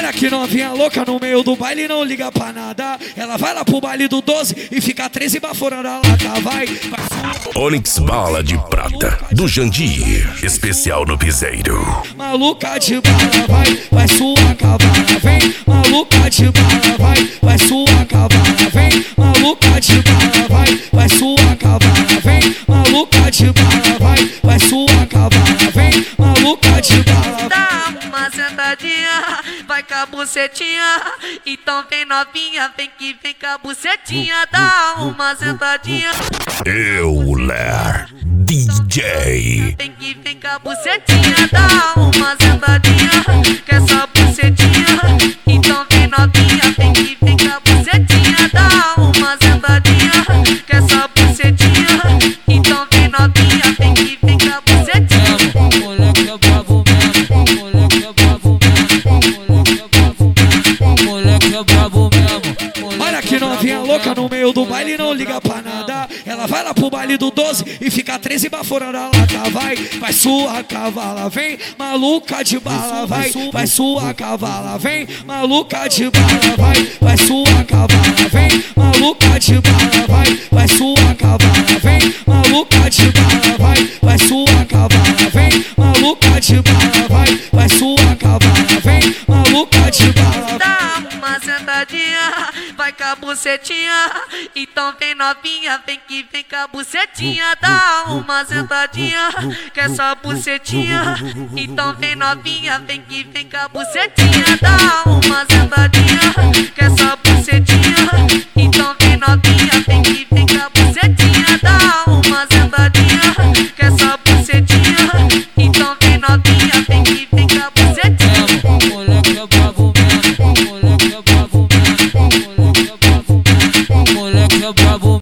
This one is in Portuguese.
Olha que novinha louca no meio do baile, não liga pra nada. Ela vai lá pro baile do 12 e fica 13 baforando a lata. Vai. Onyx Bala de Prata, do Jandir, especial no piseiro. Maluca de bala, vai sua cavala, vem. Maluca de bala, vai sua cavala, vem. Maluca de bala, vai sua cavala, vem. Maluca de bala, vai sua cavala, vem. Maluca de bala. Dá uma sentadinha, vai com a bucetinha. Então vem novinha, vem que vem com a bucetinha. Dá uma sentadinha. Euler DJ. Vem que vem com a bucetinha. Dá uma sentadinha, quer essa bucetinha. Então vem novinha, vem que vem com a bucetinha. Dá uma sentadinha, quer essa bucetinha. Então vem novinha, vem que vem com a bucetinha. Moleque é bravo mesmo, moleque é bravo mesmo, moleque é bravo mesmo, moleque é bravo mesmo. Olha que novinha louca no meio do baile, não liga pra nada. Ela vai lá pro baile do 12 e fica 13 baforando a lata. Vai sua cavala, vem. Maluca de bala, vai sua cavala, vem. Maluca de bala, vai sua cavala, vem. Maluca de bala, vai sua cavala, vem. Maluca de bala, vai sua cavala, vem. Maluca de bala, vai sua cavala, vem. Maluca de bala. Dá uma sentadinha, vai com a bucetinha. Então vem novinha, vem que vem com a bucetinha. Dá uma sentadinha, quer essa bucetinha. Então vem novinha, vem que vem com a bucetinha. Dá uma sentadinha, quer essa bucetinha. Então vem novinha, vem que vem com a bucetinha. Dá uma sentadinha, quer essa bucetinha. Então vem novinha, vem que vem com a bucetinha. Moleque é bravo mesmo, moleque é bravo mesmo, moleque é bravo mesmo, moleque é bravo